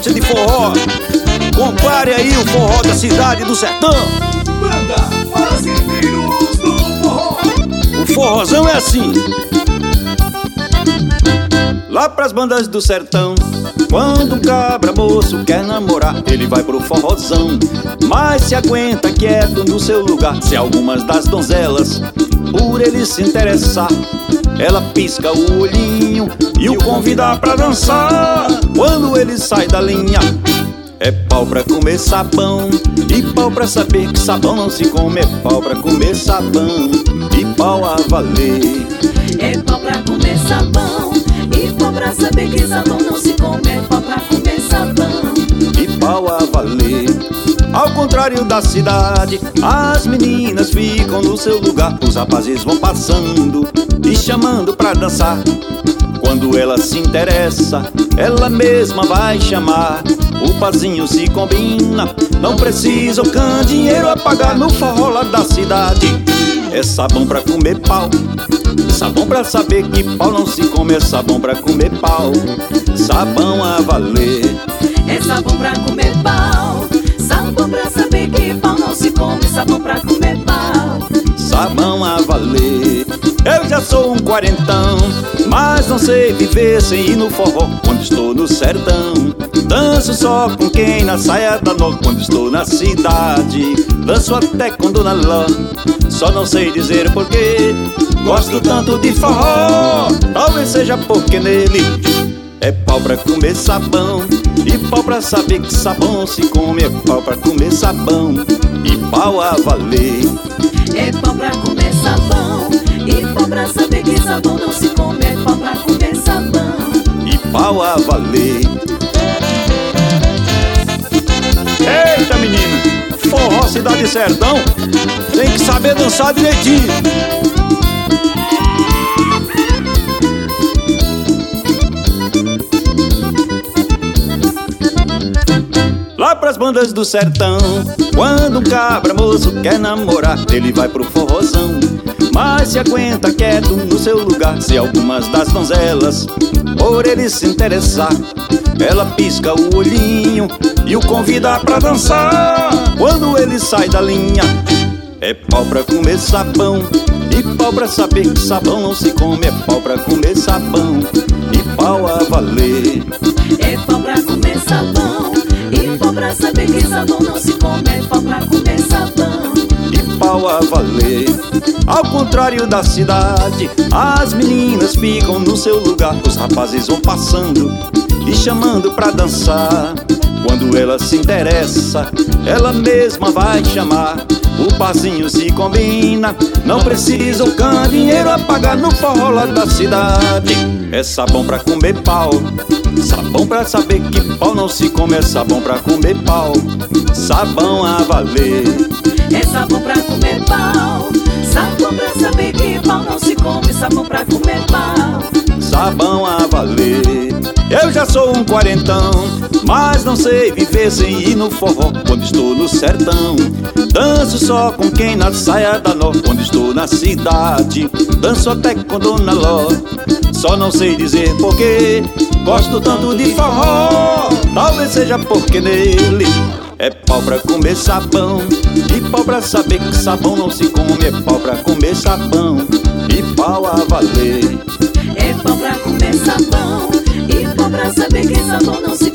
gosta de forró, compare aí o forró da cidade do sertão. Banda Fazendeiros do Forró. O forrozão é assim. Lá pras bandas do sertão, quando um cabra moço quer namorar, ele vai pro forrozão, mas se aguenta quieto no seu lugar. Se algumas das donzelas por ele se interessar, ela pisca o olhinho e o convida pra dançar. Quando ele sai da linha, é pau pra comer sabão e pau pra saber que sabão não se come. É pau pra comer sabão e pau a valer. É pau pra comer sabão e pau pra saber que sabão não se come. É pau pra comer sabão e pau a valer. Ao contrário da cidade, as meninas ficam no seu lugar. Os rapazes vão passando e chamando pra dançar. Quando ela se interessa, ela mesma vai chamar. O pazinho se combina, não precisa o candeeiro a pagar. No forró lá da cidade é sabão pra comer pau, sabão pra saber que pau não se come. É sabão pra comer pau, sabão a valer. é sabão pra comer pau, sabão pra saber que pau não se come. Sabão pra comer pau, sabão a valer. Eu já sou um quarentão, mas não sei viver sem ir no forró. Quando estou no sertão, danço só com quem na saia da nó. Quando estou na cidade, danço até com Dona Ló. Só não sei dizer porquê gosto tanto de forró. Talvez seja porque nele é pau pra comer sabão e pau pra saber que sabão não se come. É pau pra comer sabão e pau a valer. é pau pra comer sabão e pau pra saber que sabão não se come. É pau pra comer sabão e pau a valer. Eita menina, forró cidade e sertão, tem que saber dançar direitinho. Lá pras bandas do sertão, quando um cabra moço quer namorar, ele vai pro forrozão, mas se aguenta quieto no seu lugar. Se algumas das donzelas por ele se interessar, ela pisca o olhinho e o convida pra dançar. Quando ele sai da linha, é pau pra comer sabão e pau pra saber que sabão não se come. É pau pra comer sabão e pau a valer. é pau pra comer sabão e pau pra saber que sabão não se come. É pau pra comer sabão e pau a valer. Ao contrário da cidade, as meninas ficam no seu lugar. Os rapazes vão passando e chamando pra dançar. Quando ela se interessa, ela mesma vai chamar. O parzinho se combina, não precisa o candeeiro a pagar. No forró lá da cidade é sabão pra comer pau, sabão pra saber que pau não se come. É sabão pra comer pau, sabão a valer. é sabão pra comer pau, sabão pra saber que pau não se come. Sabão pra comer pau, sabão a valer. Eu já sou um quarentão, mas não sei viver sem ir no forró. Quando estou no sertão, danço só com quem na saia da nó. Quando estou na cidade, danço até com Dona Ló. Só não sei dizer porquê gosto tanto de forró. Talvez seja porque nele é pau pra comer sabão e pau pra saber que sabão não se come. É pau pra comer sabão e pau a valer. é pau pra comer sabão e pau pra saber que sabão não se